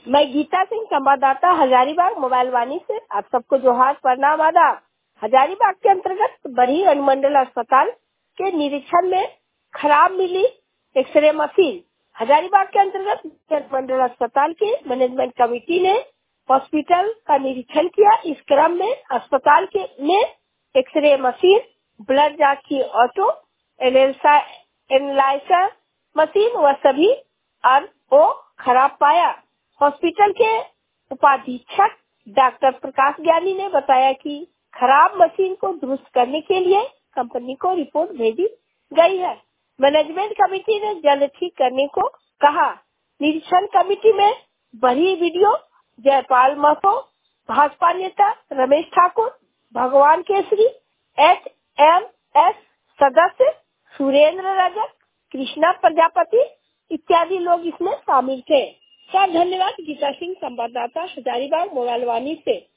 मैं गीता सिंह, संवाददाता, हजारीबाग मोबाइल वाणी से आप सबको जोहार, प्रणाम, आदाब। हजारीबाग के अंतर्गत बरही अनुमंडल अस्पताल के निरीक्षण में खराब मिली एक्सरे मशीन। हजारीबाग के अंतर्गत अनुमंडल अस्पताल के मैनेजमेंट कमेटी ने हॉस्पिटल का निरीक्षण किया। इस क्रम में अस्पताल के में एक्सरे मशीन, ब्लड जांच की ऑटो एनालाइजर मशीन व सभी को खराब पाया। हॉस्पिटल के उपाधीक्षक डॉक्टर प्रकाश ज्ञानी ने बताया कि खराब मशीन को दुरुस्त करने के लिए कंपनी को रिपोर्ट भेजी गई है। मैनेजमेंट कमेटी ने जल्द ठीक करने को कहा। निरीक्षण कमेटी में बड़ी वीडियो जयपाल महतो, भाजपा नेता रमेश ठाकुर, भगवान केसरी, HMS सदस्य सुरेंद्र रजक, कृष्णा प्रजापति इत्यादि लोग इसमें शामिल थे। सर धन्यवाद। गीता सिंह, संवाददाता, हजारीबाग मोबाइल वाणी से।